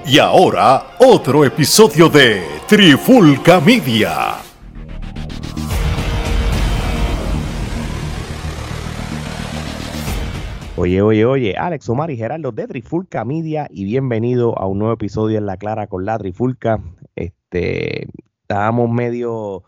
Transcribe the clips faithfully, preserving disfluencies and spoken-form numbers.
Y ahora, otro episodio de Trifulca Media. Oye, oye, oye, Alex, Omar y Gerardo de Trifulca Media y bienvenido a un nuevo episodio en La Clara con la Trifulca. Este, estábamos medio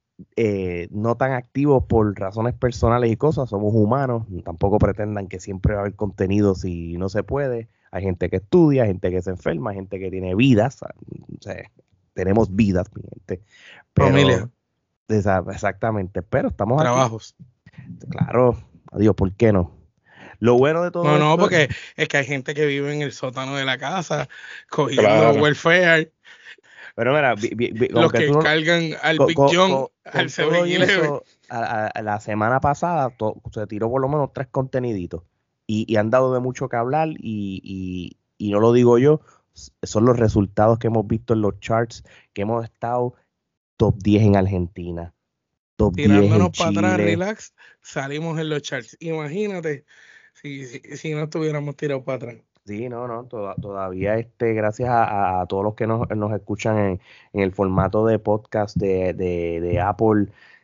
eh, no tan activos por razones personales y cosas, somos humanos, tampoco pretendan que siempre va a haber contenido si no se puede. Hay gente que estudia, gente que se enferma, gente que tiene vidas, o sea, tenemos vidas, mi gente. Pero, familia, esa- exactamente, pero estamos trabajos. aquí. Claro, adiós, ¿por qué no? Lo bueno de todo No, no, esto porque es que hay gente que vive en el sótano de la casa, cogiendo Claro. welfare, Pero mira, vi- vi- vi- los aunque que tú no- cargan al co- Big co- John, co- al con todo seven y eleven. eso, a- a- a la semana pasada to- se tiró por lo menos tres conteniditos y, y han dado de mucho que hablar y, y- y no lo digo yo, s- son los resultados que hemos visto en los charts, que hemos estado top diez en Argentina, top diez en Tirándonos para atrás, Chile. relax, salimos en los charts. Imagínate si, si, si no estuviéramos tirados para atrás. Sí, no, no, toda- todavía este, gracias a, a todos los que nos, nos escuchan en, en el formato de podcast de, de, de Apple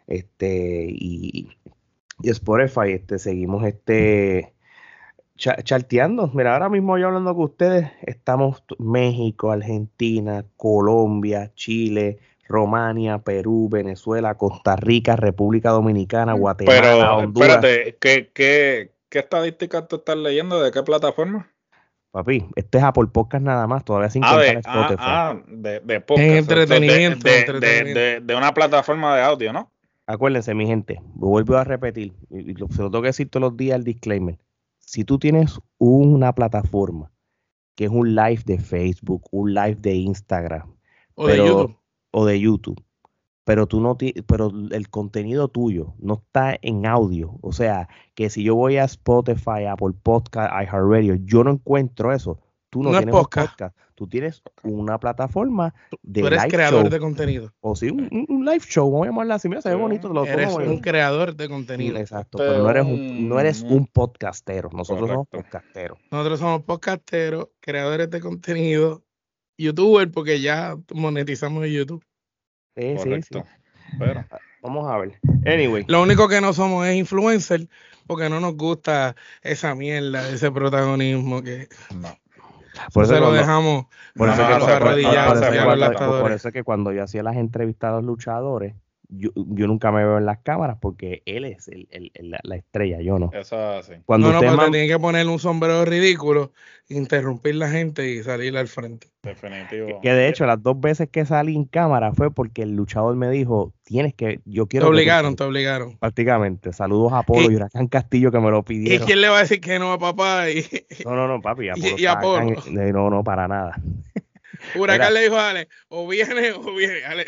este, y, y Spotify, este, seguimos este, cha- charteando. Mira, ahora mismo yo hablando con ustedes, estamos t- México, Argentina, Colombia, Chile, Romania, Perú, Venezuela, Costa Rica, República Dominicana, Guatemala, Pero, Honduras. espérate, ¿qué, qué, qué estadísticas tú estás leyendo? ¿De qué plataforma? Papi, este es Apple Podcast nada más, todavía sin Ah, contar de, ah, Spotify. ah, de, de podcast. En o sea, entretenimiento, de, de, entretenimiento. de, de, de una plataforma de audio, ¿no? Acuérdense, mi gente, vuelvo a repetir, y lo, se lo tengo que decir todos los días el disclaimer. Si tú tienes una plataforma que es un live de Facebook, un live de Instagram, O de pero- YouTube. o de YouTube, pero tú no ti- pero el contenido tuyo no está en audio, o sea, que si yo voy a Spotify, Apple Podcast, iHeartRadio, yo no encuentro eso. Tú no, No es tienes un podcast. podcast, tú tienes una plataforma de Tú eres live creador show, de contenido. o sí, un, un- un live show, vamos a llamarlo así, mira, se ve Sí, bonito, te lo Eres pongo, un creador de contenido. exacto, Este pero no eres un, un- no eres un podcastero, nosotros somos Correcto. podcasteros. Nosotros somos podcasteros, creadores de contenido, youtubers, porque ya monetizamos en YouTube. Sí, sí, sí. Correcto. Pero, Vamos a ver. Anyway, Lo único que no somos es influencer, porque no nos gusta esa mierda, ese protagonismo que no. por se eso lo cuando- dejamos por No, eso no, que no a los se cuando- puede, no, arrodillados por no eso se y que a puede, los cuando- no. por lactadores. eso que cuando yo hacía las entrevistas a los luchadores, yo, yo nunca me veo en las cámaras porque él es el, el- el- la, la estrella, yo no. Eso es así. Cuando No, no, usted pero te mam- tienen que poner un sombrero ridículo, interrumpir la gente y salir al frente. Definitivo. que de hecho las dos veces que salí en cámara fue porque el luchador me dijo, tienes que, yo Te quiero que tú obligaron, salgas". te obligaron. Prácticamente, saludos a Polo Y- y Huracán Castillo que me lo ¿Y pidieron. quién le va a decir que no a papá? Y No, no, no, papi, Apolo y está Apolo. acá en- no, no, para nada. Huracán Mira. le dijo a Ale, o viene o viene. Ale,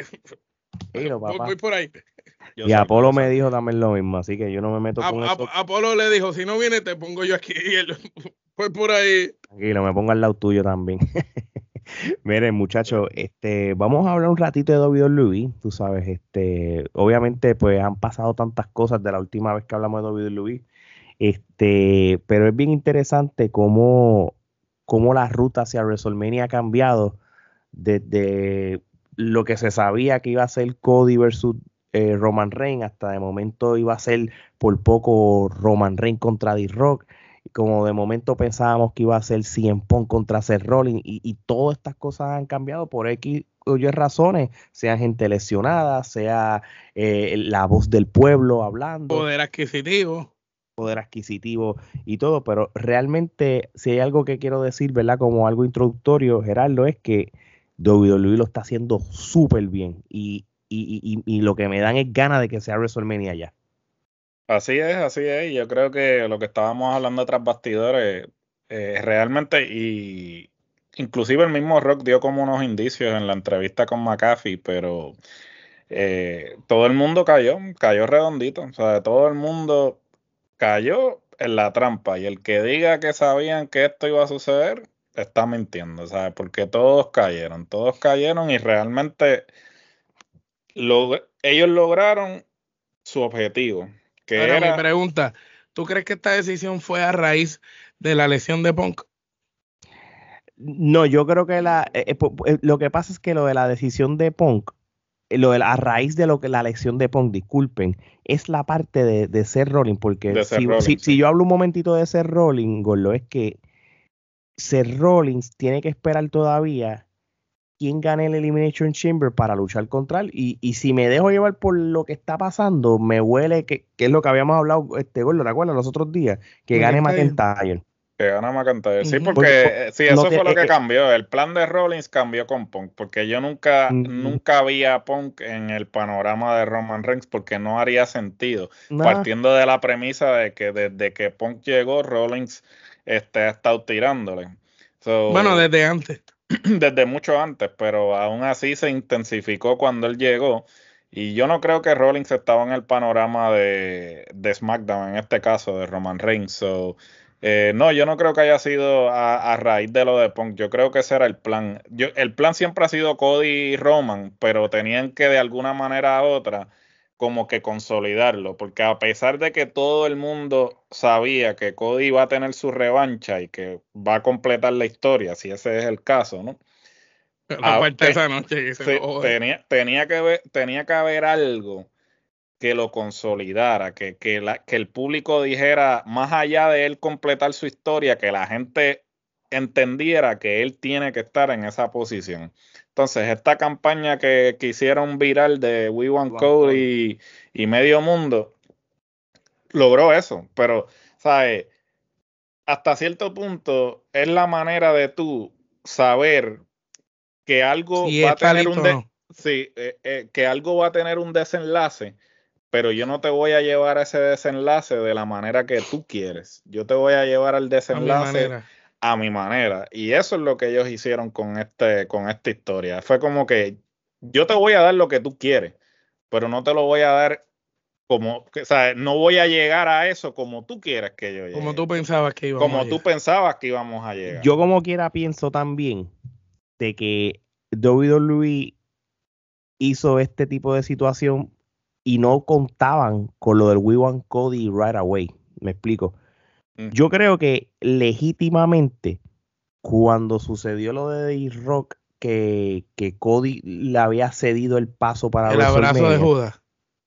Dilo, voy, papá. voy por ahí. Yo Y sé, Apolo yo me sé. dijo también lo mismo, así que yo no me meto A- con a- eso. Apolo le dijo, si no viene te pongo yo aquí. Y él, voy por ahí. Tranquilo, me pongo al lado tuyo también. Miren, muchachos, este, vamos a hablar un ratito de W W E, tú sabes, este, obviamente, pues han pasado tantas cosas de la última vez que hablamos de W W E, este, pero es bien interesante cómo, cómo la ruta hacia WrestleMania ha cambiado desde lo que se sabía que iba a ser Cody versus eh, Roman Reigns, hasta de momento iba a ser por poco Roman Reigns contra D-Rock. Como de momento pensábamos que iba a ser C M Punk contra Seth Rollins y, y todas estas cosas han cambiado por X o Y razones, sea gente lesionada, sea eh, la voz del pueblo hablando, Poder adquisitivo. poder adquisitivo y todo, pero realmente si hay algo que quiero decir, ¿verdad? Como algo introductorio, Gerardo, es que W W E lo está haciendo súper bien y, y, y, y lo que me dan es ganas de que sea WrestleMania ya. Así es, así es. Yo creo que lo que estábamos hablando tras bastidores, eh, realmente, y inclusive el mismo Rock dio como unos indicios en la entrevista con McAfee, pero eh, todo el mundo cayó, cayó redondito. O sea, todo el mundo cayó en la trampa. Y el que diga que sabían que esto iba a suceder, está mintiendo, ¿sabes? Porque todos cayeron, todos cayeron y realmente log- ellos lograron su objetivo. Que Ahora era, mi pregunta, ¿tú crees que esta decisión fue a raíz de la lesión de Punk? No, yo creo que la eh, eh, lo que pasa es que lo de la decisión de Punk, eh, lo de la, a raíz de lo que la elección de Punk, disculpen, es la parte de, de Seth Rollins, porque De Seth si, Rollins, si, sí. si yo hablo un momentito de Seth Rollins, Gordo, es que Seth Rollins tiene que esperar todavía quién gane el Elimination Chamber para luchar contra él, y, y si me dejo llevar por lo que está pasando, me huele que, que es lo que habíamos hablado, este Gordo, ¿te acuerdas los otros días? Que gane McIntyre. McIntyre. Que gana McIntyre. Sí, Ujú. porque Porque, eh, sí, no eso te- fue lo eh, que eh, cambió. El plan de Rollins cambió con Punk, porque yo nunca, mm, nunca vi a Punk en el panorama de Roman Reigns, porque no haría sentido, nah, partiendo de la premisa de que desde que Punk llegó, Rollins este, ha estado tirándole. So, Bueno, desde antes. desde mucho antes, pero aún así se intensificó cuando él llegó. Y yo no creo que Rollins estaba en el panorama de, de SmackDown, en este caso, de Roman Reigns. So, eh, no, yo no creo que haya sido a, a raíz de lo de Punk. Yo creo que ese era el plan. Yo, el plan siempre ha sido Cody y Roman, pero tenían que de alguna manera u otra como que consolidarlo, porque a pesar de que todo el mundo sabía que Cody iba a tener su revancha y que va a completar la historia, si ese es el caso, ¿no? Pero Ah, falta te- esa noche que se se- lo jode. tenía, tenía que ver, tenía que haber algo que lo consolidara, que, que, la, que el público dijera, más allá de él completar su historia, que la gente entendiera que él tiene que estar en esa posición. Entonces, esta campaña que, que hicieron viral de We Want Want Cody y, y medio mundo logró eso, pero, ¿sabes? Hasta cierto punto es la manera de tú saber que algo Si va a está tener un listo o de, no. sí, eh, eh, que algo va a tener un desenlace, pero yo no te voy a llevar a ese desenlace de la manera que tú quieres. Yo te voy a llevar al A mi desenlace manera. a mi manera. Y eso es lo que ellos hicieron con este, con esta historia. Fue como que yo te voy a dar lo que tú quieres, pero no te lo voy a dar como, o sea, no voy a llegar a eso como tú quieres que yo Como llegue, tú pensabas que íbamos como a tú llegar. pensabas que íbamos a llegar. yo como quiera pienso también de que W W E hizo este tipo de situación y no contaban con lo del We Want Cody right away. Me explico. Mm. Yo creo que legítimamente, cuando sucedió lo de D-Rock, que, que Cody le había cedido el paso para El abrazo de WrestleMania, Judas.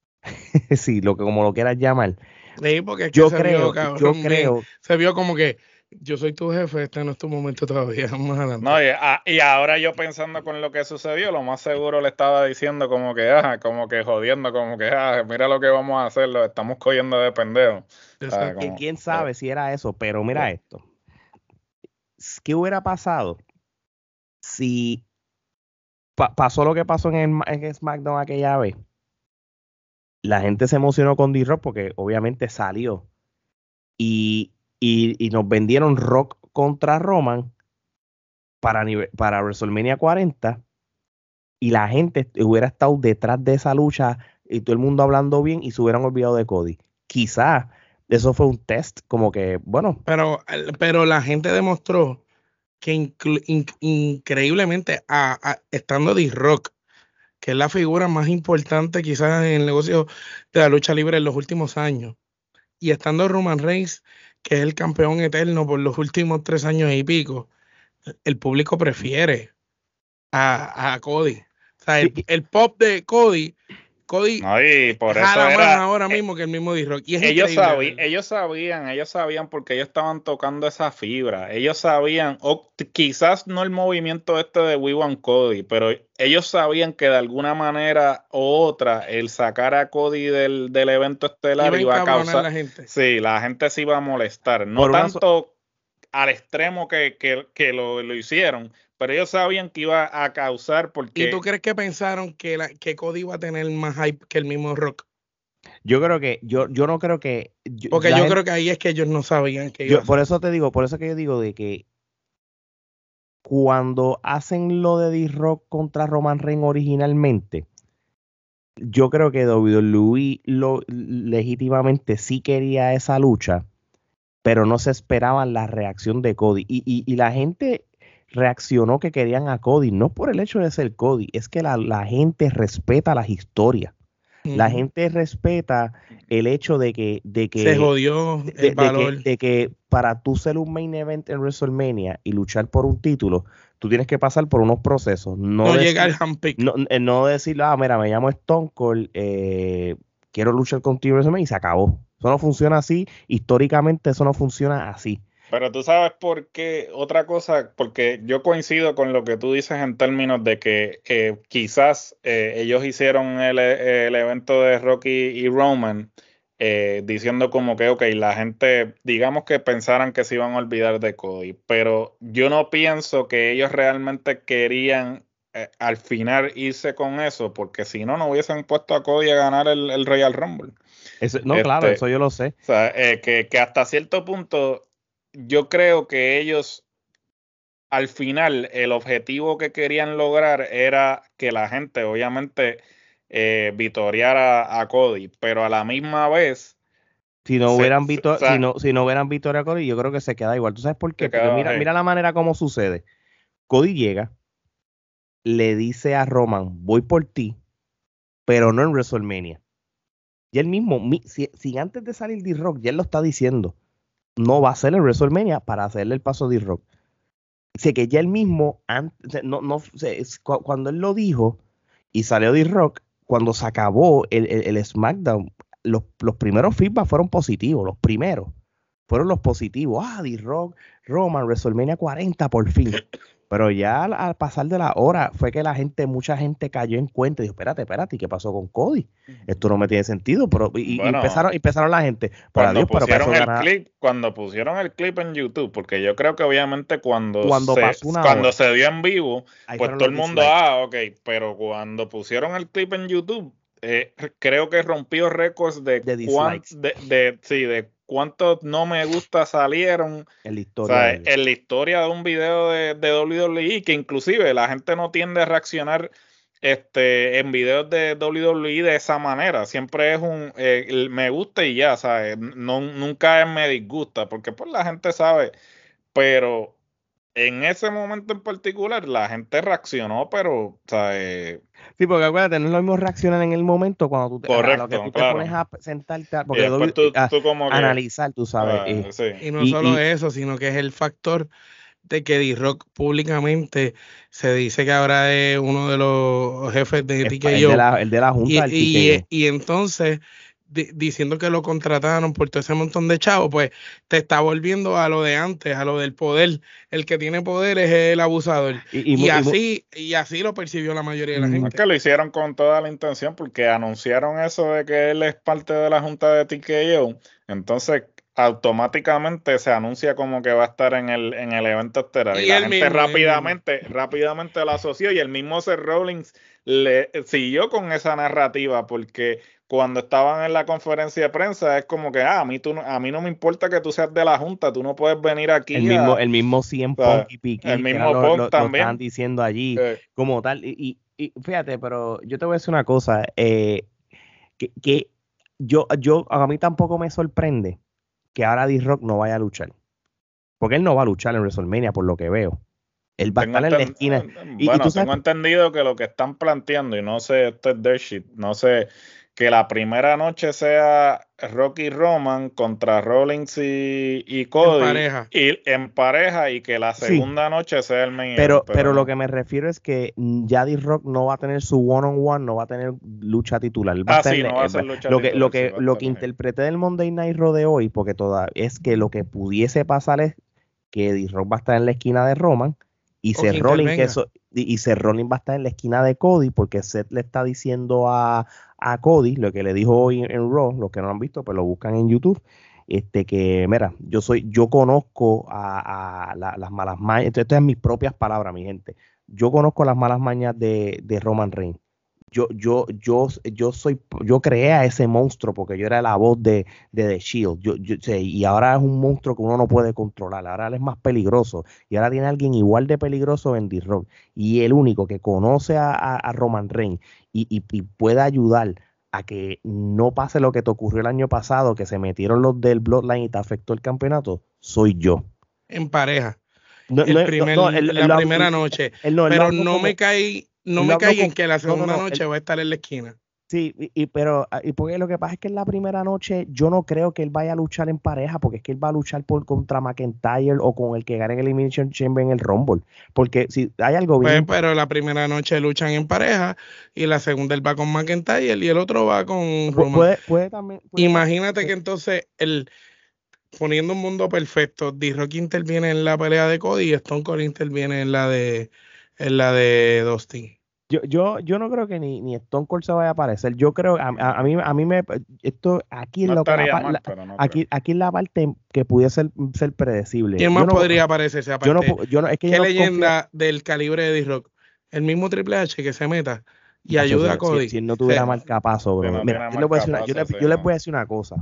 sí, lo que como lo quieras llamar. Sí, porque es que Yo se vio, creo, yo cabrón, bien. creo, Se vio como que yo soy tu jefe, este no es tu momento todavía, más adelante. No, y, a- y ahora yo pensando con lo que sucedió, lo más seguro le estaba diciendo como que, ah, como que jodiendo, como que, ah, mira lo que vamos a hacer, lo estamos cogiendo de pendejo. Ah, Exacto. que como, quién eh, sabe si era eso, pero mira eh, esto. ¿Qué hubiera pasado si pa- pasó lo que pasó en, el, ma- en SmackDown aquella vez? La gente se emocionó con D-Rock porque obviamente salió y, y, y nos vendieron Rock contra Roman para, nive- para WrestleMania cuarenta y la gente hubiera estado detrás de esa lucha y todo el mundo hablando bien y se hubieran olvidado de Cody. Quizás eso fue un test, como que, bueno, Pero, pero la gente demostró que inclu- in- increíblemente, a, a- estando D-Rock, que es la figura más importante quizás en el negocio de la lucha libre en los últimos años, y estando Roman Reigns, que es el campeón eterno por los últimos tres años y pico, el público prefiere a, a Cody. O sea, el, sí, el pop de Cody, Cody no, y por eso jala más era, ahora eh, mismo que el mismo D-Rock. Y es ellos, increíble sabí- verlo. ellos sabían, ellos sabían porque ellos estaban tocando esa fibra, ellos sabían, o t- quizás no el movimiento este de We Want Cody, pero ellos sabían que de alguna manera u otra el sacar a Cody del, del evento estelar Iba a iba a encabronar causar, la gente. sí, la gente se iba a molestar, no por una so- tanto al extremo que, que, que lo, lo hicieron, pero ellos sabían que iba a causar ¿Y tú porque crees que pensaron que, la, que Cody iba a tener más hype que el mismo Rock? yo creo que, yo, yo no creo que, yo, Porque la yo gente- creo que ahí es que ellos no sabían que iba yo, a por ser. eso te digo, por eso que yo digo de que cuando hacen lo de D-Rock contra Roman Reigns originalmente, yo creo que W W E lo, legítimamente sí quería esa lucha, pero no se esperaban la reacción de Cody. Y, y, y la gente reaccionó que querían a Cody, no por el hecho de ser Cody, es que la, la gente respeta las historias. Uh-huh. La gente respeta el hecho de que, de que se jodió el de, de valor. Que, de que para tú ser un main event en WrestleMania y luchar por un título, tú tienes que pasar por unos procesos. No, no decir, llega al handpick. No, no decir, ah, mira, me llamo Stone Cold, eh, quiero luchar contigo en WrestleMania y se acabó. Eso no funciona así. Históricamente eso no funciona así. Pero tú sabes por qué, otra cosa, porque yo coincido con lo que tú dices en términos de que eh, quizás eh, ellos hicieron el, el evento de Rocky y Roman eh, diciendo como que, ok, la gente, digamos que pensaran que se iban a olvidar de Cody, pero yo no pienso que ellos realmente querían eh, al final irse con eso, porque si no, no hubiesen puesto a Cody a ganar el, el Royal Rumble. Eso, no, este, claro, eso yo lo sé. O sea, eh, que, que hasta cierto punto yo creo que ellos al final el objetivo que querían lograr era que la gente obviamente eh, vitoreara a Cody, pero a la misma vez si no se, hubieran visto, o sea, si no, si no hubieran victoria a Cody, yo creo que se queda igual. ¿Tú sabes por qué? Porque queda, mira, hey. mira la manera como sucede. Cody llega, le dice a Roman, voy por ti, pero no en WrestleMania. Y él mismo, si, si antes de salir D-Rock, ya él lo está diciendo, no va a ser el WrestleMania para hacerle el paso a D-Rock. Dice que ya él mismo, antes, no, no, cuando él lo dijo y salió D-Rock, cuando se acabó el, el, el SmackDown, los, los primeros feedback fueron positivos, los primeros fueron los positivos. Ah, D-Rock, Roman, WrestleMania cuarenta por fin. Pero ya al, al pasar de la hora fue que la gente, mucha gente cayó en cuenta y dijo, espérate, espérate, ¿y qué pasó con Cody? Esto no me tiene sentido. Pero y, bueno, y empezaron, empezaron la gente. Cuando Dios, pusieron pero el ganar... clip, cuando pusieron el clip en YouTube, porque yo creo que obviamente cuando, cuando, se, pasó una cuando hora, se dio en vivo, ahí pues todo el mundo, dislikes. ah, ok, pero cuando pusieron el clip en YouTube, eh, creo que rompió récords de, de cuán, de, de, sí, de cuántos no me gusta salieron en la historia, o sea, en la historia de un video de, de W W E, que inclusive la gente no tiende a reaccionar este, en videos de W W E de esa manera. Siempre es un eh, me gusta y ya, ¿sabes? No, nunca me disgusta, porque pues la gente sabe, pero en ese momento en particular la gente reaccionó, pero, ¿sabes? Sí, porque acuérdate, no es lo mismo reaccionar en el momento cuando tú te, Correcto, a lo que tú claro. te pones a sentarte, porque y tú, a, tú como a que, analizar, tú sabes. Uh, eh, sí. Y no y, solo y, eso, sino que es el factor de que D-Rock públicamente se dice que ahora es uno de los jefes de T K O. El de la, el de la junta y, del T K O. Y, y entonces, di, diciendo que lo contrataron por todo ese montón de chavos, pues te está volviendo a lo de antes, a lo del poder. El que tiene poder es el abusador. Y, y, y así y, y así lo percibió la mayoría de la gente. Es que lo hicieron con toda la intención porque anunciaron eso de que él es parte de la junta de T K O. Entonces automáticamente se anuncia como que va a estar en el, en el evento estelar. Y, y la gente mismo, rápidamente, rápidamente lo asoció y el mismo Seth Rollins le siguió con esa narrativa porque cuando estaban en la conferencia de prensa es como que ah, a mí tú a mí no me importa que tú seas de la junta, tú no puedes venir aquí. El mismo, a, el mismo C M Punk y Piqué, el mismo lo, Punk lo, también. Lo estaban diciendo allí eh. como tal. Y, y, y fíjate, pero yo te voy a decir una cosa, eh, que, que yo, yo a mí tampoco me sorprende que ahora D-Rock no vaya a luchar. Porque él no va a luchar en WrestleMania, por lo que veo. Él va tengo a estar en la esquina. Y, bueno, y tú tengo sabes... entendido que lo que están planteando, y no sé, esto es dirt shit, no sé, que la primera noche sea Rocky Roman contra Rollins y, y Cody. En pareja. Y en pareja, y que la segunda sí. noche sea el main pero, event, pero, pero no. Lo que me refiero es que ya D-Rock no va a tener su one-on-one, no va a tener lucha titular. Va ah, a sí, tener, no va a ser lucha lo titular. Que, lo que, sí, lo que interpreté del Monday Night Raw de hoy, porque toda, es que lo que pudiese pasar es que D-Rock va a estar en la esquina de Roman, y Seth Rollins que eso, y, y Seth Rollins va a estar en la esquina de Cody porque Seth le está diciendo a, a Cody lo que le dijo hoy en, en Raw. Los que no lo han visto pues lo buscan en YouTube, este que mira, yo soy yo conozco a, a la, las malas mañas, esto es mis propias palabras, mi gente, yo conozco las malas mañas de, de Roman Reigns. Yo, yo, yo, yo soy, yo creé a ese monstruo porque yo era la voz de, de The Shield. Yo, yo, y ahora es un monstruo que uno no puede controlar. Ahora él es más peligroso. Y ahora tiene a alguien igual de peligroso en D-Rock. Y el único que conoce a, a, a Roman Reigns y, y, y puede ayudar a que no pase lo que te ocurrió el año pasado, que se metieron los del Bloodline y te afectó el campeonato, soy yo. En pareja. No, el no, primer, no, el, la el, primera el, noche. el, no, Pero no como, me caí, no me caí en que la segunda no, no, noche el, va a estar en la esquina. Sí, y, y pero y porque lo que pasa es que en la primera noche yo no creo que él vaya a luchar en pareja, porque es que él va a luchar por contra McIntyre o con el que gane el Elimination Chamber en el Rumble, porque si hay algo bien, Pues, pero la primera noche luchan en pareja y la segunda él va con McIntyre y el otro va con pu- Roman. puede, puede también, puede Imagínate también- que entonces el poniendo un mundo perfecto, D-Rock interviene en la pelea de Cody y Stone Cold interviene en la de en la de Dustin. Yo, yo, yo no creo que ni, ni Stone Cold se vaya a aparecer. Yo creo, a, a, a mí, a mí me, esto aquí es No lo que la, estaría par- mal, la- pero no aquí, aquí es la parte que pudiese ser, ser predecible. ¿Quién Yo más no- podría aparecerse Yo aparte? no, pu- yo no, es que yo ¿Qué no confío- leyenda del calibre de D-Rock? El mismo Triple H que se meta y Macho, ayuda si- a Cody. Si, si él no tuviera Sí. marcapaso, bro. Si no Mira, tiene yo, le voy a decir una- yo, marcapaso, le- sí, yo les no. voy a decir una cosa.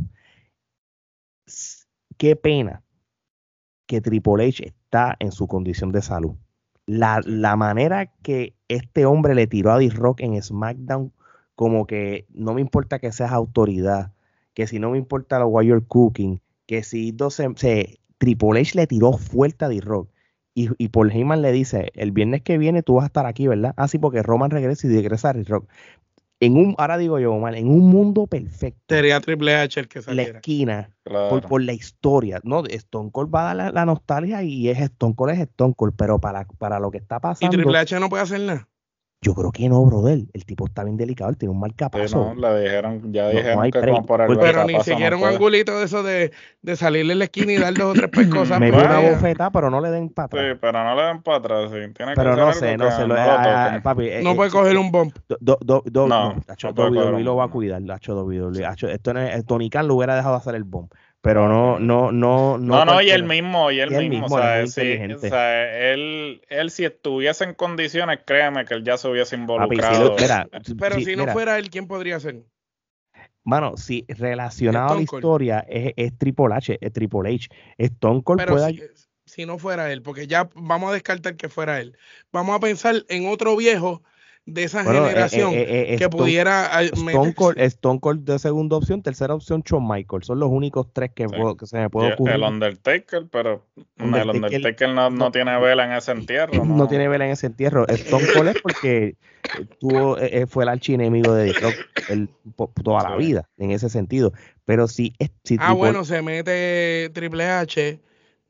S- Qué pena que Triple H está en su condición de salud. La, Sí. la manera que este hombre le tiró a D-Rock en SmackDown, como que no me importa que seas autoridad, que si no me importa lo while you're cooking, que si dos se, se- Triple H le tiró fuerte a D-Rock. Y, y Paul Heyman le dice, el viernes que viene tú vas a estar aquí, ¿verdad? Ah, sí, porque Roman regresa y regresa a D-Rock. En un, ahora digo yo, Omar, en un mundo perfecto, Sería Triple H el que la saliera. esquina, por, Claro. por la historia, ¿no? Stone Cold va a dar la, la nostalgia y es Stone Cold es Stone Cold, pero para, para lo que está Y pasando, Triple H no puede hacer nada. yo creo que no, brother. El tipo está bien delicado, él tiene un Sí, marcapaso. no, le dijeron, ya No- dijeron no hay que break, como por el porque- Pero ni marcapaso siquiera no un puede. angulito de eso de, de salirle en la esquina y dar dos o tres pescosas. Me No dio por una ahí. bofetada, pero no le den para atrás. Sí, pero no le den para atrás, sí. Tiene que Pero hacer no algo sé, que no sé. Lo, no lo ah, ah, toquen. papi, eh, No eh, puede coger un bump. do- do- do- do- No, no, hacho, no puede coger W W E un lo va a bomb, no. cuidar, hacho, W W E. Hacho, esto no es, Tony Khan lo hubiera dejado hacer el bomb, pero No, no, pero- no, no, no. No, no, y él cualquiera. mismo, y él Y él mismo, mismo, o él es sea, muy sí, inteligente. o sea, él, él si estuviese en condiciones, créeme que él ya se hubiese Papi, si involucrado. lo- mira, Pero si- si no mira, fuera él, ¿quién podría ser? mano, si relacionado a la Stone Cold. historia es, es Triple H, es Triple H. Stone Cold Pero puede si, si no fuera él, porque ya vamos a descartar que fuera él. Vamos a pensar en otro viejo de esa Bueno, eh, generación eh, eh, eh, que Stone- pudiera ah, Stone meterse. Cold, Stone Cold de segunda opción, tercera opción, Shawn Michaels. Son los únicos tres que, Sí. puedo- que se me Y puede ocurrir. el Undertaker, pero el Undertaker- Undertaker no, no no- tiene vela en ese entierro, No ¿no? tiene vela en ese entierro. Stone Cold es porque eh, tuvo, eh, eh, fue el archienemigo de The Rock el- po- toda la Sí. vida, en ese sentido. Pero si, es- si Ah, Triple- bueno, se mete Triple H.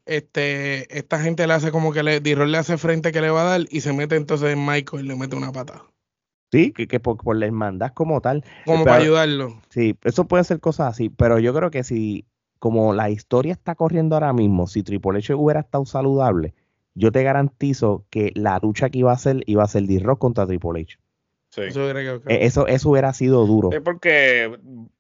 Este, esta gente le hace como que le, D-Rock le hace frente que le va a dar y se mete entonces en Michael y le mete una patada. sí, que, que por, por la hermandad como tal. Como Pero- para ayudarlo. Sí, eso puede ser cosas así, pero yo creo que si, como la historia está corriendo ahora mismo, si Triple H hubiera estado saludable, yo te garantizo que la lucha que iba a hacer iba a ser D-Rock contra Triple H. Sí. Eso yo creo que- Eh, Eso, eso hubiera sido duro. Sí, porque,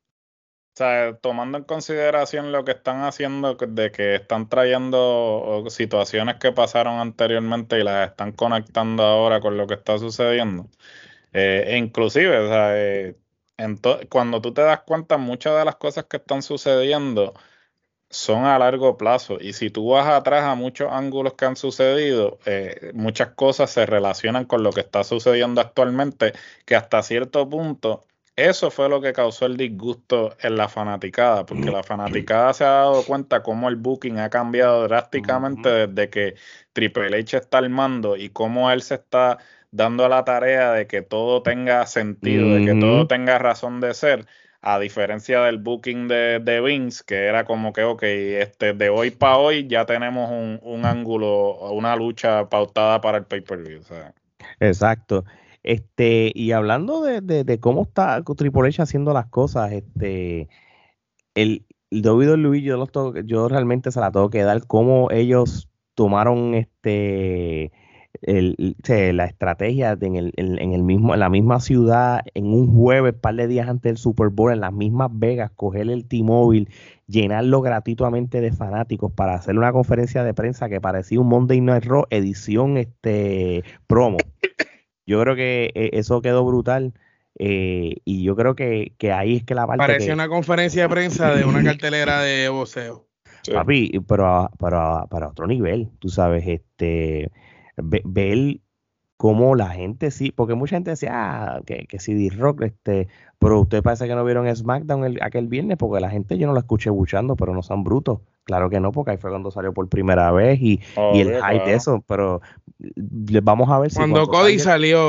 o sea, tomando en consideración lo que están haciendo, que- de que están trayendo situaciones que pasaron anteriormente y las están conectando ahora con lo que está sucediendo. Eh, e inclusive, o sea, eh, ento- cuando tú te das cuenta, muchas de las cosas que están sucediendo son a largo plazo. Y si tú vas atrás a muchos ángulos que han sucedido, eh, muchas cosas se relacionan con lo que está sucediendo actualmente, que hasta cierto punto eso fue lo que causó el disgusto en la fanaticada, porque la fanaticada se ha dado cuenta cómo el booking ha cambiado drásticamente Ujú. desde que Triple H está al mando y cómo él se está dando a la tarea de que todo tenga sentido, de que Ujú. todo tenga razón de ser. A diferencia del booking de, de Vince, que era como que, ok, este, de hoy para hoy ya tenemos un, un ángulo, una lucha pautada para el pay-per-view. O sea, Exacto. Este, y hablando de, de, de cómo está Triple H haciendo las cosas, este, el, el W W E yo, los tengo- yo realmente se la tengo que dar cómo ellos tomaron este el, el- o sea, la estrategia de en el, en, en el mismo, en la misma ciudad, en un jueves, par de días antes del Super Bowl, en las mismas Vegas, coger el T-Mobile, llenarlo gratuitamente de fanáticos para hacer una conferencia de prensa que parecía un Monday Night Raw edición este promo. Yo creo que eh, eso quedó brutal. eh, y yo creo que, que ahí es que la parte Parecía que, una conferencia de prensa de una cartelera de boxeo. sí. papi, pero a, pero a- para otro nivel, tú sabes, este, ve- ver cómo la gente sí, porque mucha gente decía, ah, que, que si D-Rock, este, pero usted parece que no vieron SmackDown el- aquel viernes, porque la gente yo no la escuché buchando, pero no son brutos. Claro que no, porque ahí fue cuando salió por primera vez y, y el Obvio, hype de claro. eso, pero les vamos a ver si Cuando Cody salga- salió,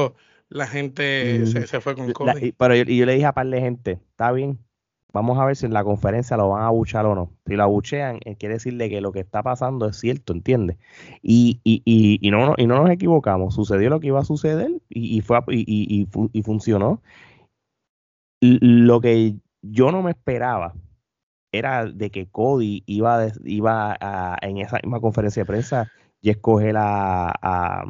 la gente Mm, se, se fue con la- Cody. y- pero yo, y yo le dije a par de gente, está bien, vamos a ver si en la conferencia lo van a abuchear o no. Si lo abuchean, eh, quiere decirle que lo que está pasando es cierto, ¿entiendes? Y, y, y, y no, no- y no nos equivocamos, sucedió lo que iba a suceder y, y, fue, a- y, y, y fu- y funcionó. L- Lo que yo no me esperaba era de que Cody iba, a des- iba a, en esa misma conferencia de prensa y escoger a, a,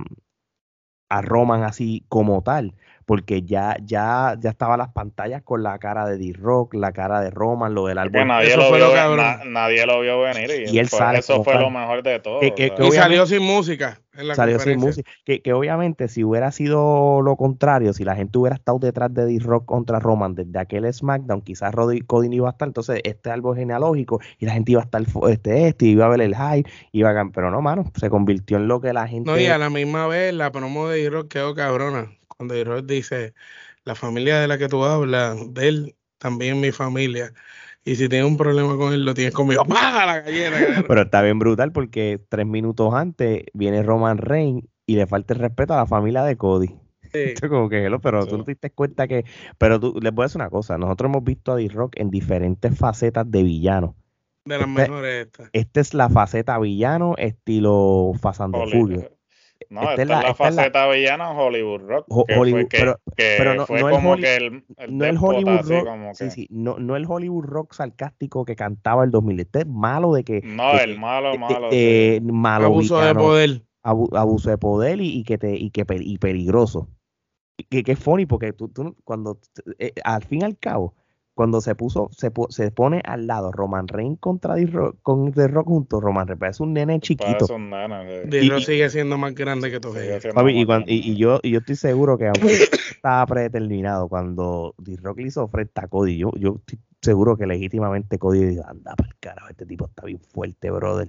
a Roman así como tal, porque ya, ya, ya estaban las pantallas con la cara de D-Rock, la cara de Roman, lo del Es que árbol, nadie Eso lo fue vio, lo ve- cabrón. na- nadie lo vio venir y y él fue- sale eso como fue lo tal. mejor de todo. Que, o que, sea. que Y obviamente salió sin música en la salió sin conferencia. música, que, que obviamente si hubiera sido lo contrario, si la gente hubiera estado detrás de D-Rock contra Roman desde aquel SmackDown, quizás Roddy- Cody no iba a estar, entonces este árbol genealógico y la gente iba a estar fo- este, este, iba a ver el hype, iba a, gan- pero no, mano, se convirtió en lo que la No, y gente, a la misma vez la promo de D-Rock quedó cabrona. Cuando D-Rock dice, la familia de la que tú hablas, de él, también mi familia. Y si tienes un problema con él, lo tienes conmigo. ¡Pah! La galleta, cabrón. pero está bien brutal porque tres minutos antes viene Roman Reigns y le falta el respeto a la familia de Cody. Sí, Esto como que, hello, pero tú no Sí. te diste cuenta que, pero tú, les voy a decir una cosa, nosotros hemos visto a D-Rock en diferentes facetas de villano. de las Este, mejores estas. esta es la faceta villano estilo Fast and the Holly- Furious. No, Esta esta es la, es la esta es la faceta villana Hollywood Rock, Ho- que fue Hollywood, que, pero, pero que no, fue no el como Holly- que el, el no el déspota, Hollywood así Rock, como sí, que. sí, no, no el Hollywood Rock sarcástico que cantaba el dos mil. Este es malo de que, No, de el que- malo, de- de- malo, de sí. malo Abuso de villano, poder. abu- abuso de poder y, y que te y que pe- y peligroso. Y que, que es funny porque tú, tú no- cuando eh, al fin y al cabo cuando se puso se, pu- se pone al lado Roman Reigns contra D-Rock, con The Rock juntos, Roman Reigns parece un nene chiquito. Parece un nene, sí. D-Rock Y- y- sigue siendo más grande que todos Sigue ellos. siendo Papi, y, más cuan- y- grande. y yo, y yo estoy seguro que aunque estaba predeterminado cuando D-Rock le hizo frente a Cody, yo, yo estoy seguro que legítimamente Cody dijo, anda para el carajo, este tipo está bien fuerte, brother.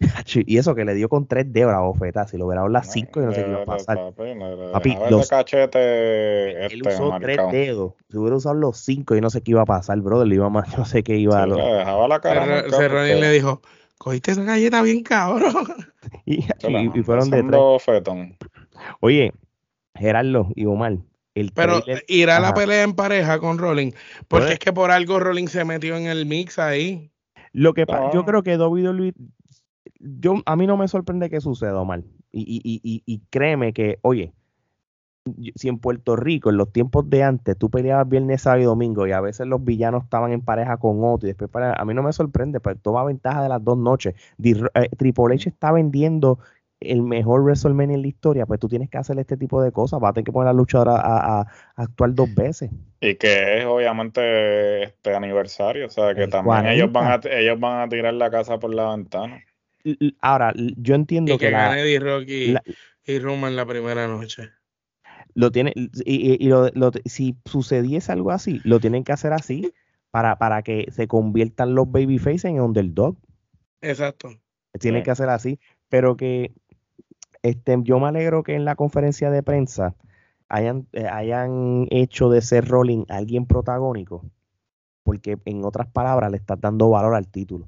Y eso que le dio con tres dedos la bofeta, si lo hubiera dado las No, cinco yo no sé qué iba a le- le- pasar. papi, le- le Papi, dejaba los- ese cachete Él este, usó tres marcado. dedos, si hubiera usado los cinco yo no sé qué iba a pasar, brother, le iba más, yo no sé qué iba a... Sí, lo- le dejaba la cara Cerro- marcada Cerrone porque le dijo, cogiste esa galleta bien cabrón. y, se la y- y mandó fueron de tres. haciendo bofetón. Oye, Gerardo y Omar, el Pero trailer... irá a la Ajá. pelea en pareja con Rollins. Porque Puede- es que por algo Rollins se metió en el mix ahí. Lo que pa- yo No. creo que W W E, yo, a mí no me sorprende que suceda, Omar. Y, y, y, y- y créeme que, oye, yo- si en Puerto Rico, en los tiempos de antes, tú peleabas viernes, sábado y domingo, y a veces los villanos estaban en pareja con otro, y después para, a mí no me sorprende, pues toma ventaja de las dos noches. Di- eh, Triple H está vendiendo el mejor WrestleMania en la historia, pues tú tienes que hacer este tipo de cosas, vas a tener que poner a la luchadora a, a- a actuar dos veces. Y que es obviamente este aniversario, o sea que El también ellos van cuarenta. a ellos van a tirar la casa por la ventana. L- l- Ahora, l- yo entiendo Y que que la, gane D-Rock y, la- y Roman la primera noche. lo tiene y, y- y lo- lo- si sucediese algo así, lo tienen que hacer así para, para que se conviertan los babyface en underdog. Exacto. Tienen Sí. que hacer así, pero que este, yo me alegro que en la conferencia de prensa hayan, eh, hayan hecho de ser Rollins alguien protagónico, porque en otras palabras le estás dando valor al título.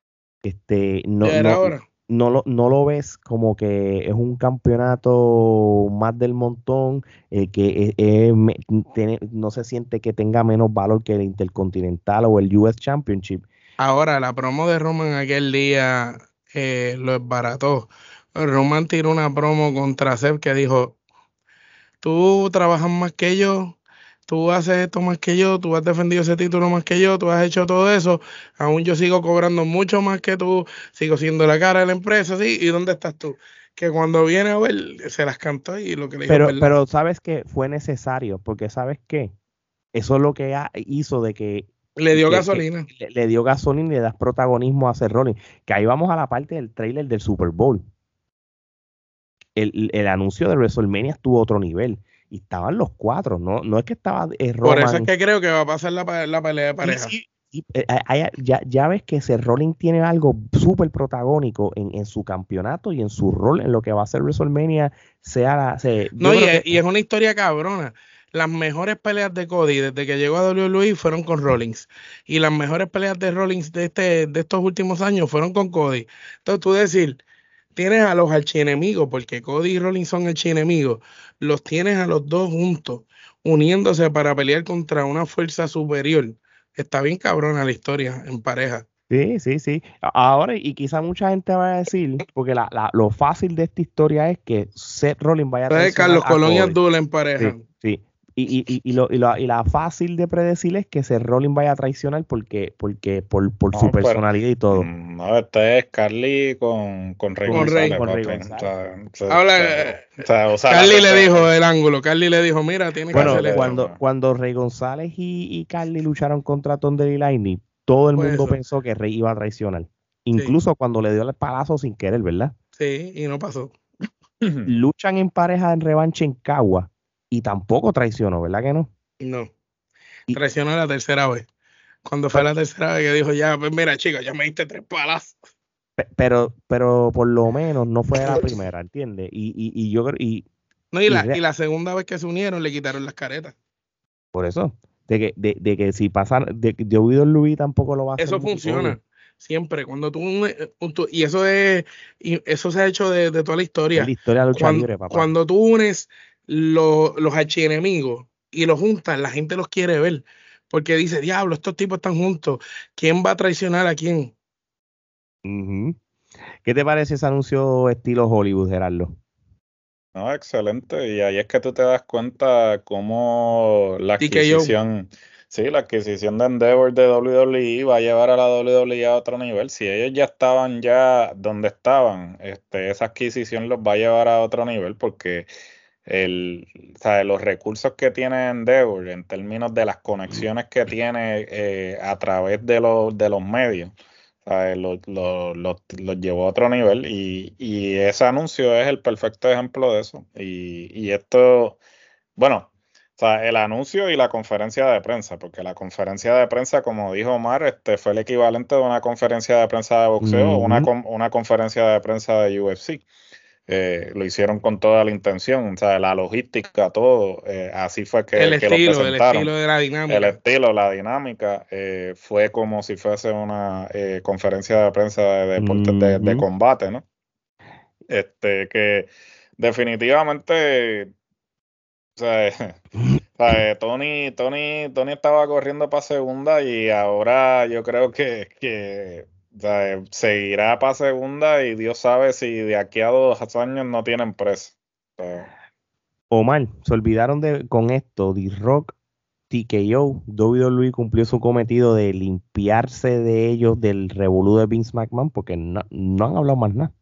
Este, no, Ya era no, hora. no lo, no lo ves como que es un campeonato más del montón, eh, que es- es me- tiene- no se siente que tenga menos valor que el Intercontinental o el U S Championship. Ahora, la promo de Roman aquel día eh, lo desbarató. Roman tiró una promo contra Seth que dijo, tú trabajas más que yo, tú haces esto más que yo, tú has defendido ese título más que yo, tú has hecho todo eso, aún yo sigo cobrando mucho más que tú, sigo siendo la cara de la empresa, ¿sí? ¿Y dónde estás tú? Que cuando viene a ver, se las cantó y lo que le dijo Pero, es verdad. pero sabes que fue necesario, porque sabes qué, eso es lo que ha- hizo de que Le dio que- gasolina. que le, le dio gasolina y le das protagonismo a Seth Rollins. Que ahí vamos a la parte del trailer del Super Bowl. El, el anuncio de WrestleMania estuvo a otro nivel. Y estaban los cuatro, no, no es que estaba eh, Roman. Por eso es que creo que va a pasar la, pa- la pelea de pareja. Sí, sí, sí, eh, hay- ya, ya ves que Seth Rollins tiene algo súper protagónico en, en su campeonato y en su rol en lo que va a ser WrestleMania. Sea la, se, No, yo y creo es, que- y es una historia cabrona. Las mejores peleas de Cody desde que llegó a W W E fueron con Rollins. Y las mejores peleas de Rollins de, este, de estos últimos años fueron con Cody. Entonces tú decir, tienes a los archienemigos, porque Cody y Rollins son archienemigos, los tienes a los dos juntos, uniéndose para pelear contra una fuerza superior. Está bien cabrona la historia en pareja. Sí, sí, sí. A- Ahora, y quizá mucha gente va a decir, porque la, la- lo fácil de esta historia es que Seth Rollins vaya a Entonces, traicionar Carlos a Colón y Cody. Abdul en pareja. Sí, sí. Y, y, y, y, lo, y, lo- y la fácil de predecir es que Seth Rollins vaya a traicionar porque, porque por, por su No, pero personalidad y todo. mm, no, este es Carly con, con Rey Con, Con Rey. González, con Rey papi. O González. sea, o sea, Habla, o sea, eh, o sea, usa la Carly le persona- dijo el ángulo, Carly le dijo, mira, tienes que Bueno, hacer Carly le esto. cuando, dijo. cuando Rey González y, y Carly lucharon contra Thunder y Lightning, todo el Pues mundo eso. pensó que Rey iba a traicionar. Incluso cuando le dio el palazo sin querer, ¿verdad? Sí, y no pasó. Luchan en pareja en revancha en Cagua y tampoco traicionó, ¿verdad que no? No. Y- Traicionó la tercera vez. Cuando fue la tercera vez que dijo, ya, pues mira, chicos, ya me diste tres palazos. Pe- Pero, pero por lo menos no fue la primera, ¿entiendes? Y, y, y yo creo, y, No, y y la, re- y la segunda vez que se unieron le quitaron las caretas. por eso, de que, de, de que si pasan, de que yo W W E tampoco lo va a hacer Eso muy funciona obvio. siempre. Cuando tú, une- un- tú- y eso es, y eso se ha hecho de, de toda la Es historia. la historia de la lucha Cuando, libre, papá. cuando tú unes lo- los archienemigos y los juntas, la gente los quiere ver. Porque dice, diablo, estos tipos están juntos. ¿Quién va a traicionar a quién? Ujú. ¿Qué te parece ese anuncio estilo Hollywood, Gerardo? No, excelente. Y ahí es que tú te das cuenta cómo la T K O. adquisición, sí, la adquisición de Endeavor de W W E va a llevar a la W W E a otro nivel. Si ellos ya estaban ya donde estaban, este, esa adquisición los va a llevar a otro nivel porque el, o sea, los recursos que tiene Endeavor en términos de las conexiones que tiene eh, a través de los, de los medios. ¿Sabes? Los lo, lo, lo llevó a otro nivel y, y ese anuncio es el perfecto ejemplo de eso. Y, y esto, bueno, o sea, el anuncio y la conferencia de prensa, porque la conferencia de prensa, como dijo Omar, este fue el equivalente de una conferencia de prensa de boxeo o una, Ujú. con- una conferencia de prensa de U F C. Eh, lo hicieron con toda la intención, o sea, la logística, todo, eh, así fue que, El que lo estilo, el presentaron. estilo de la El dinámica. estilo, la dinámica, eh, fue como si fuese una eh, conferencia de prensa de deportes de, de Ujú. combate, ¿no? Este, que definitivamente, o sea, o sea, eh, Tony, Tony, Tony estaba corriendo para segunda y ahora yo creo que, que o sea, eh, seguirá para segunda y Dios sabe si de aquí a dos años no tienen preso. O sea, Omar, se olvidaron de con esto, D-Rock, T K O, W W E cumplió su cometido de limpiarse de ellos del revolú de Vince McMahon porque no, no han hablado más nada.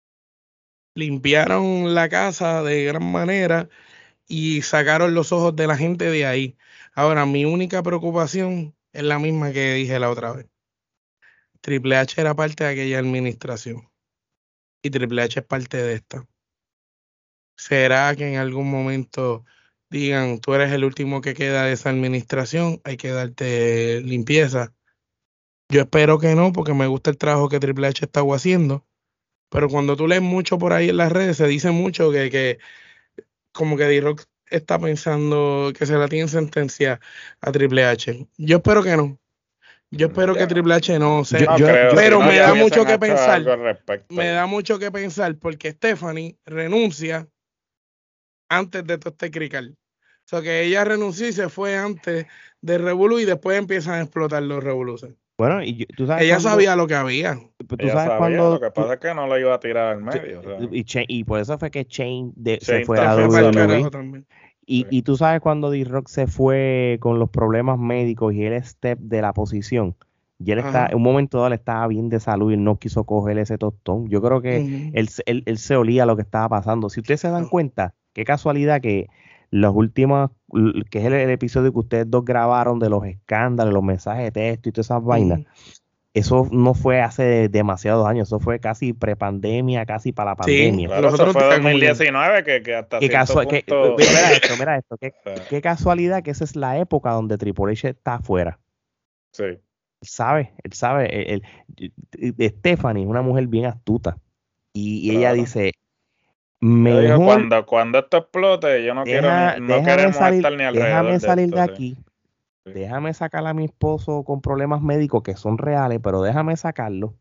Limpiaron la casa de gran manera y sacaron los ojos de la gente de ahí. Ahora, mi única preocupación es la misma que dije la otra vez. Triple H era parte de aquella administración y Triple H es parte de esta. ¿Será que en algún momento digan, tú eres el último que queda de esa administración, hay que darte limpieza? Yo espero que no, porque me gusta el trabajo que Triple H está haciendo, pero cuando tú lees mucho por ahí en las redes, se dice mucho que, que como que D-Rock está pensando que se la tiene sentencia a Triple H. Yo espero que no. Yo espero que yo, Triple H no Yo, se... no yo, creo, yo, Pero si no me ya da hubiesen mucho que hecho pensar. algo al respecto. Me da mucho que pensar porque Stephanie renuncia antes de todo este crical. O sea, que ella renunció y se fue antes de Revolu y después empiezan a explotar los revoluciones. bueno, y yo- tú sabes Ella cuando, sabía lo que había. tú Ella sabes sabía, cuando, lo que tú- pasa es que no lo iba a tirar al tú- medio. O sea, y, Cha- y por eso fue que Shane de- se Shane fue a Se la fue también para el salió. carajo W W E. también. Y, Sí. y tú sabes cuando D-Rock se fue con los problemas médicos y el step de la posición, y él está, Ajá. en un momento dado él estaba bien de salud y él no quiso coger ese tostón. Yo creo que Ujú. él, se- él, él se olía lo que estaba pasando. Si ustedes se dan No. cuenta, qué casualidad que los últimos, l- que es el, el episodio que ustedes dos grabaron de los escándalos, los mensajes de texto y todas esas vainas, Ujú. eso no fue hace demasiados años, eso fue casi prepandemia, casi para la Sí, pandemia. Claro, los eso otros fue días como que... dos mil diecinueve que, que hasta Qué cierto casual, que, punto. mira esto, mira esto, qué, o sea, qué casualidad que esa es la época donde Triple H está afuera. sí. Él sabe, él sabe, él- él- Stephanie es una mujer bien astuta y, y ella Claro. dice, Yo digo, mejor cuando, cuando esto explote, yo no quiero deja- ni, no déjame queremos salir, estar ni alrededor déjame de salir esto. de Sí. aquí, Sí. déjame sacar a mi esposo con problemas médicos que son reales, pero déjame sacarlo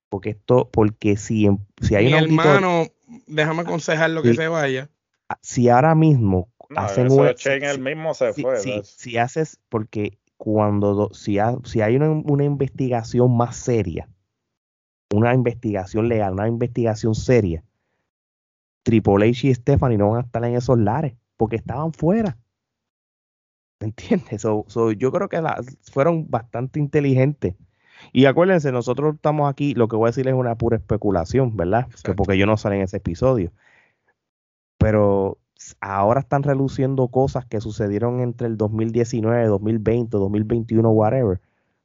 Porque esto, porque si, si hay Mi un auditor, hermano, déjame aconsejarlo que si, se vaya. si ahora mismo No, hacen eso una, Shane si, él mismo se si, fue. si, that's- si haces, porque cuando, do- si, ha- si hay una, una investigación más seria, una investigación legal, una investigación seria, Triple H y Stephanie no van a estar en esos lares, porque estaban fuera. ¿Me entiendes? So- so, yo creo que la- fueron bastante inteligentes. Y acuérdense, nosotros estamos aquí, lo que voy a decir es una pura especulación, ¿verdad? Que Exacto. porque yo no salí en ese episodio. Pero s- ahora están reluciendo cosas que sucedieron entre el dos mil diecinueve, dos mil veinte, dos mil veintiuno, whatever.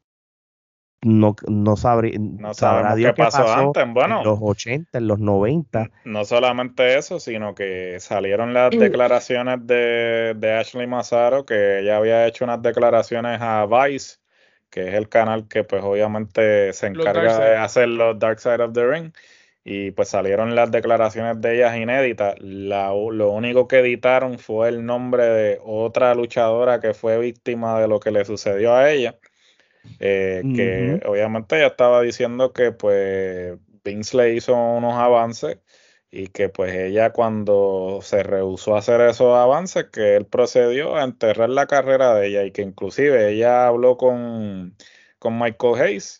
No, no sabré, No sabrá sabemos Dios qué qué pasó pasó antes. en Bueno, los ochenta, en los noventa. n- no solamente eso, sino que salieron las declaraciones de, de Ashley Massaro, que ella había hecho unas declaraciones a Vice, que es el canal que pues obviamente se Los Dark encarga de Side. hacer los Dark Side of the Ring. Y pues salieron las declaraciones de ellas inéditas. La, lo único que editaron fue el nombre de otra luchadora que fue víctima de lo que le sucedió a ella. Eh, que Ujú. obviamente ella estaba diciendo que pues Vince le hizo unos avances y que pues ella cuando se rehusó a hacer esos avances, que él procedió a enterrar la carrera de ella y que inclusive ella habló con, con Michael Hayes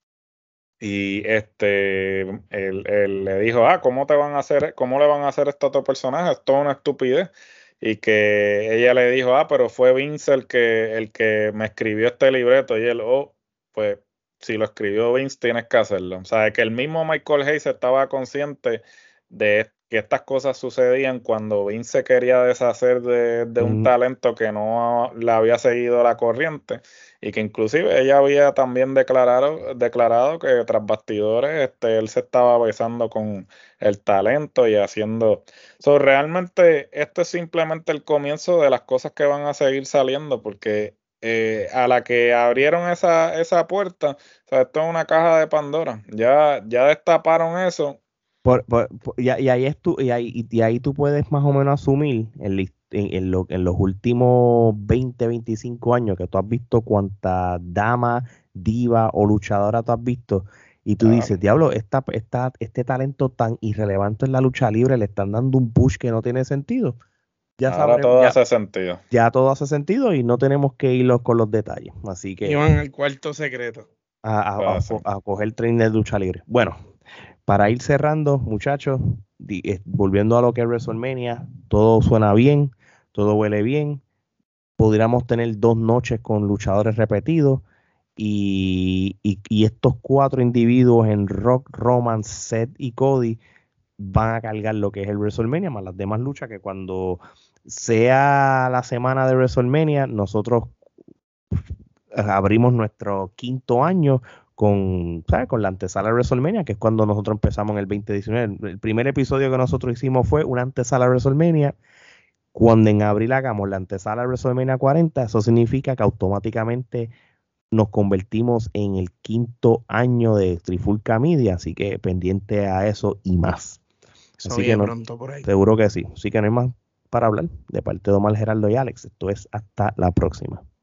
y este él, él le dijo, ah, ¿cómo te van a hacer, cómo le van a hacer esto a tu personaje? Es toda una estupidez. Y que ella le dijo, ah, pero fue Vince el que, el que me escribió este libreto. Y él, oh, pues si lo escribió Vince, tienes que hacerlo. O sea, que el mismo Michael Hayes estaba consciente de que estas cosas sucedían cuando Vince se quería deshacer de, de un Mm, talento que no le había seguido la corriente y que inclusive ella había también declarado, declarado que tras bastidores este, él se estaba besando con el talento y haciendo... So, realmente esto es simplemente el comienzo de las cosas que van a seguir saliendo porque eh, a la que abrieron esa, esa puerta, o sea, esto es una caja de Pandora, ya, ya destaparon eso. Por, por- por- y, y ahí es tú, y, ahí, y ahí tú puedes más o menos asumir en, la his- en, en lo- en los últimos veinte, veinticinco años que tú has visto cuánta dama, diva o luchadora tú has visto, y tú Claro. dices, diablo, esta, esta, este talento tan irrelevante en la lucha libre le están dando un push que no tiene sentido. Ya Ahora sabremos, todo ya, hace sentido. ya todo hace sentido y no tenemos que irlos con los detalles. Así que Iban al cuarto secreto. a, a, Pues a, así. fo- a coger tren de lucha libre. Bueno, para ir cerrando, muchachos, di- eh, volviendo a lo que es WrestleMania, todo suena bien, todo huele bien. Podríamos tener dos noches con luchadores repetidos y, y- y estos cuatro individuos en Rock, Roman, Seth y Cody van a cargar lo que es el WrestleMania, más las demás luchas que cuando sea la semana de WrestleMania, nosotros abrimos nuestro quinto año con, ¿sabes? Con la antesala de WrestleMania, que es cuando nosotros empezamos en el veinte diecinueve. El primer episodio que nosotros hicimos fue una antesala de WrestleMania. Cuando en abril hagamos la antesala de WrestleMania cuarenta, eso significa que automáticamente nos convertimos en el quinto año de Trifulca Media, así que pendiente a eso y más. Eso Así que viene no, pronto por ahí. seguro que sí. Así que no hay más para hablar. De parte de Omar, Geraldo y Alex, esto es hasta la próxima.